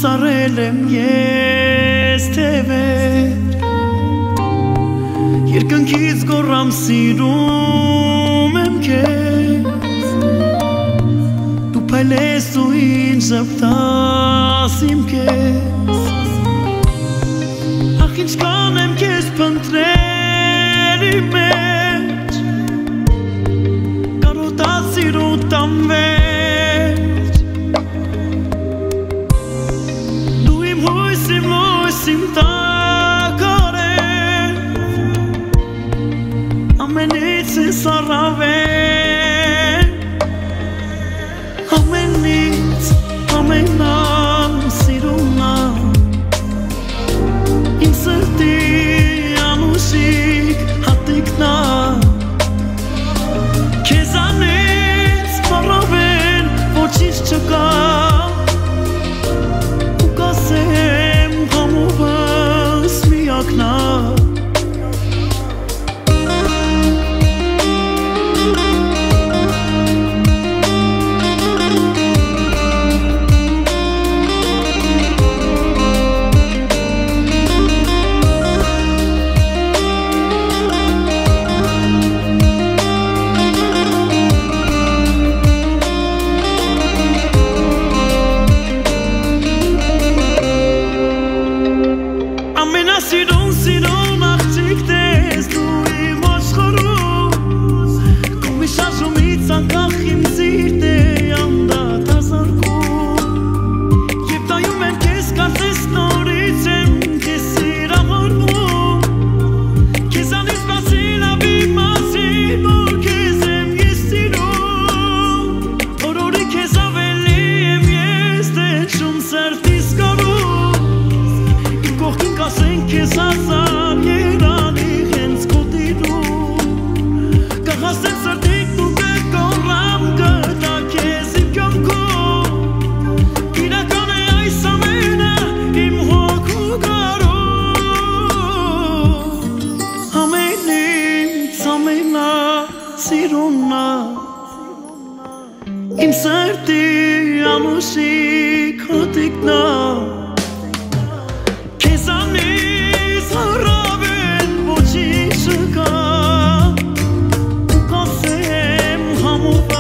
Սարել եմ ես թևեր Երկնքից գոռամ սիրում եմ քեզ Դու փայլես ու ինձ ժպտաս իմ քեզ Ախ ինչ կանեմ քեզ փնտրել իմ մեջ Կարոտած սիրու տանվեր Sim takare Amenitse sarave Amenit Amenam siruna Inserti amusik hatikna Kezanit paraven Vochis chaka Ukasem Hamuvas miyakna Սիրուն աղջիկ տես դու իմ աշխարհում Քո շարժումից անկախ իմ սիրտը անդադ ազարկում Եվ տայում եմ քեզ կարծես նորից եմ քեզ սիրահարվում Քեզանից բացի լավ իմացի որ քեզ եմ ես սիրում Օրորի քեզ ավելի եմ ես դեչում սրտիս կարում Իմ կողքին կասեն քեզ Azar yerani hens kodiru Kahasem sardik tu ke koram gata kezim kyamko Kirakane ay samena im hoku garo Amenim samena siruna Im sardi amushik hotikna Raven voci şıka Ukasem hamu